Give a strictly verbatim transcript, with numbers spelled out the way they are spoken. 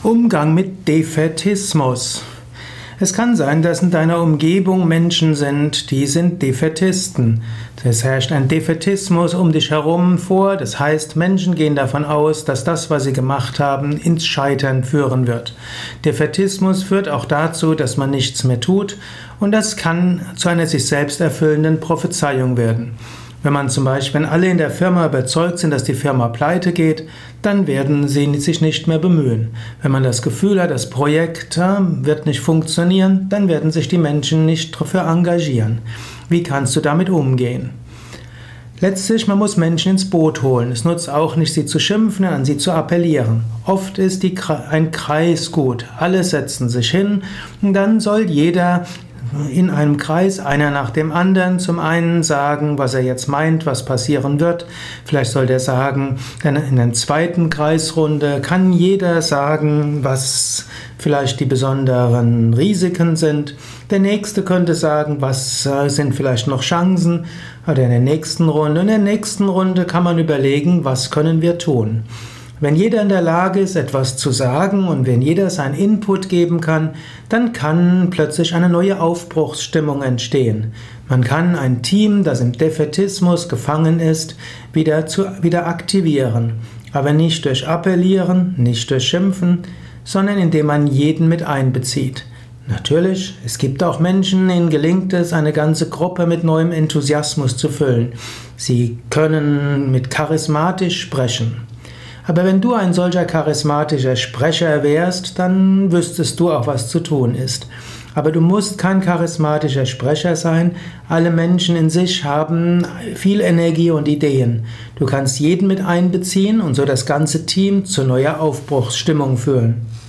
Umgang mit Defätismus. Es kann sein, dass in deiner Umgebung Menschen sind, die sind Defätisten. Es herrscht ein Defätismus um dich herum vor. Das heißt, Menschen gehen davon aus, dass das, was sie gemacht haben, ins Scheitern führen wird. Defätismus führt auch dazu, dass man nichts mehr tut, und das kann zu einer sich selbst erfüllenden Prophezeiung werden. Wenn man zum Beispiel, wenn alle in der Firma überzeugt sind, dass die Firma pleite geht, dann werden sie sich nicht mehr bemühen. Wenn man das Gefühl hat, das Projekt wird nicht funktionieren, dann werden sich die Menschen nicht dafür engagieren. Wie kannst du damit umgehen? Letztlich, man muss Menschen ins Boot holen. Es nutzt auch nicht, sie zu schimpfen, an sie zu appellieren. Oft ist die, ein Kreis gut. Alle setzen sich hin und dann soll jeder in einem Kreis, einer nach dem anderen, zum einen sagen, was er jetzt meint, was passieren wird. Vielleicht soll der sagen, in der zweiten Kreisrunde kann jeder sagen, was vielleicht die besonderen Risiken sind. Der nächste könnte sagen, was sind vielleicht noch Chancen. Oder in der nächsten Runde. In der nächsten Runde kann man überlegen, was können wir tun. Wenn jeder in der Lage ist, etwas zu sagen, und wenn jeder seinen Input geben kann, dann kann plötzlich eine neue Aufbruchsstimmung entstehen. Man kann ein Team, das im Defätismus gefangen ist, wieder, zu, wieder aktivieren. Aber nicht durch Appellieren, nicht durch Schimpfen, sondern indem man jeden mit einbezieht. Natürlich, es gibt auch Menschen, denen gelingt es, eine ganze Gruppe mit neuem Enthusiasmus zu füllen. Sie können mit charismatisch sprechen. Aber wenn du ein solcher charismatischer Sprecher wärst, dann wüsstest du auch, was zu tun ist. Aber du musst kein charismatischer Sprecher sein. Alle Menschen in sich haben viel Energie und Ideen. Du kannst jeden mit einbeziehen und so das ganze Team zu neuer Aufbruchsstimmung führen.